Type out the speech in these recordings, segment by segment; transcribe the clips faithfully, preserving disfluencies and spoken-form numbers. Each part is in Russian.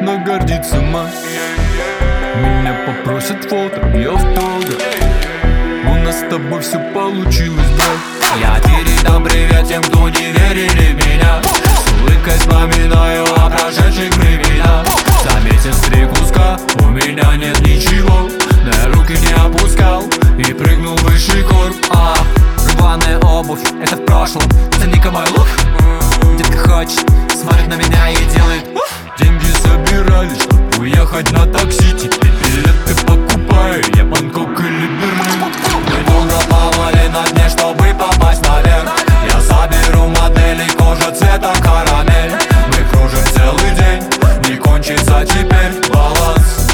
но гордится мать. Меня попросят фото, я в того. У нас с тобой все получилось, брат. Я передам привет тем, кто не верили в меня. С улыбкой вспоминаю о прошедших временах. За месяц три куска у меня нет ничего, но я руки не опускал и прыгнул выше гор. А, рваная обувь, это в прошлом. Цени-ка мой лук. Детка хочет, смотрит на меня и делает уф. Деньги собирали, чтоб уехать на такси. Теперь билеты покупаю, я Бангкок или Берлин. Мы долго плавали на дне, чтобы попасть наверх. Я заберу модели, кожа цвета карамель. Мы кружим целый день, не кончится теперь баланс.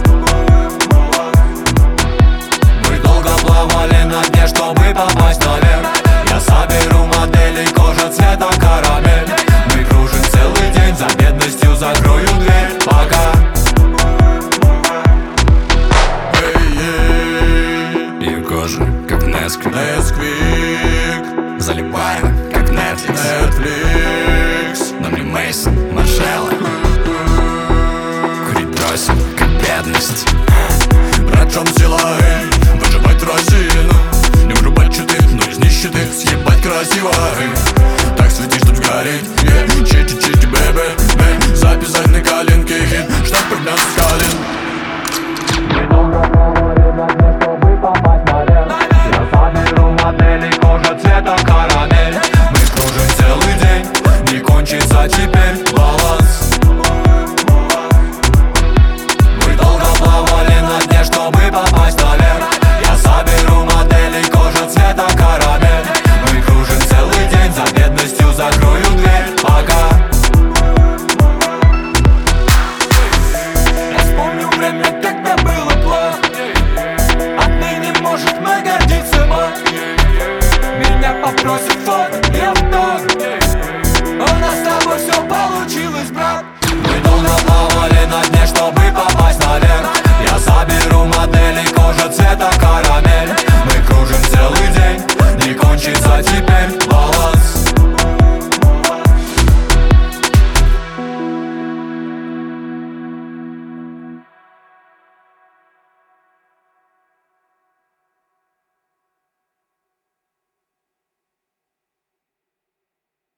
Мы долго плавали на дне, чтобы попасть наверх. Я соберу модели, кожа цвета карамель. Мы кружим целый день, за бедностью закрою дверь. Пока. Ее кожа, как Несквик, Несквик, залипаю, как Netflix, Netflix. на мне Мейсон, Маржелла. Курить бросил, как бедность. Врачом сила, эй, выживать Россию. Не врубать читы, но из нищеты съебать красиво, эй. Так свети, чтоб сгореть, yeah. Чити-чити, бэбэ, записать на коленке хит, чтоб подняться с колен. Мы долго плавали на дне, чтобы попасть наверх. Я заберу модели, кожа цвета карамель. Мы кружим целый день, не кончится теперь баланс. Мы долго плавали на дне, чтобы попасть наверх. Я соберу модели, кожа цвета карамель. Мы кружим целый день, за бедностью закрою дверь. Пока.